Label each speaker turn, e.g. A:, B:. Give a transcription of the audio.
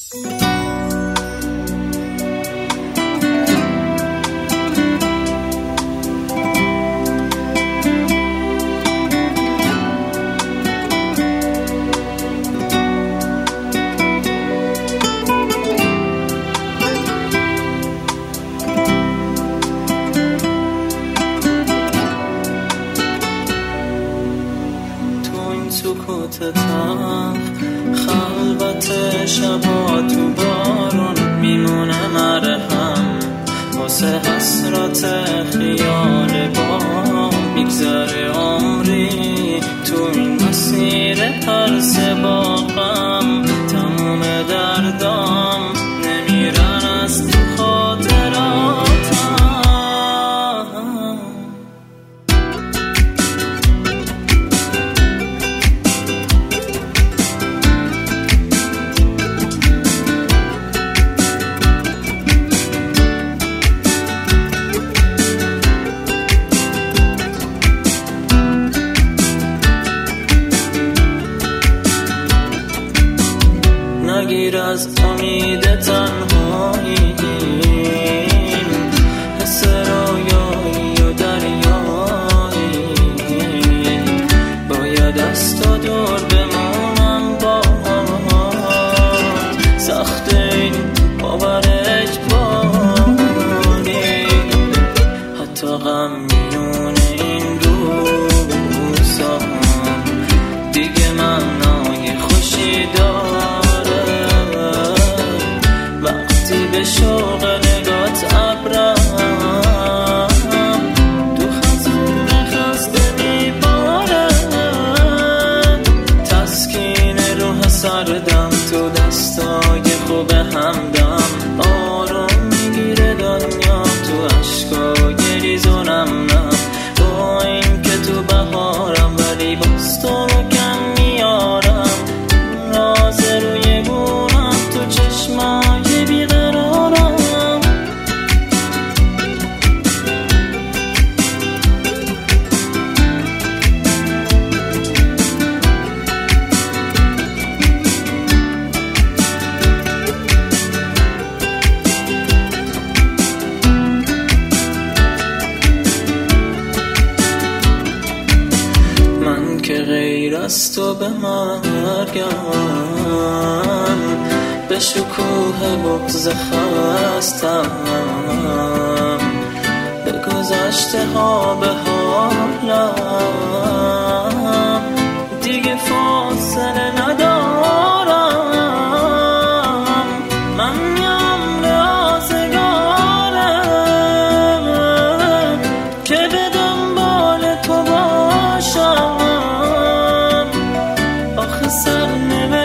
A: سکوت تلخ خلوت شبا تو بارون میمونه مرهم واسه حسرت خیال با میگذره عمری تو این مسیر هر سباقم تموم دردام نمیرن از تو خاطراتم نگیر از امید تنهایی حس رویایی و دریایی باید از تو دور بمونم با سخت این باور اجباری حتی غم میونه این روزا دیگه معنای خوشی داره به شوق نگات ابرم تو خزون خسته میباره تسکین روح سردم تو دستای خوب همدم آروم میگیره دنیا تو عشقای ریزونم نه با این که تو بهارم ولی باز تو رو کم میارم راز روی گونم تو چشمای بیقرارم من که غیر از تو به مرگم به شکوه بغض خستم به گذشته ها به حالم دیگه فاصله ندارم من یم رازگارم که به دنبال تو باشم آخه سر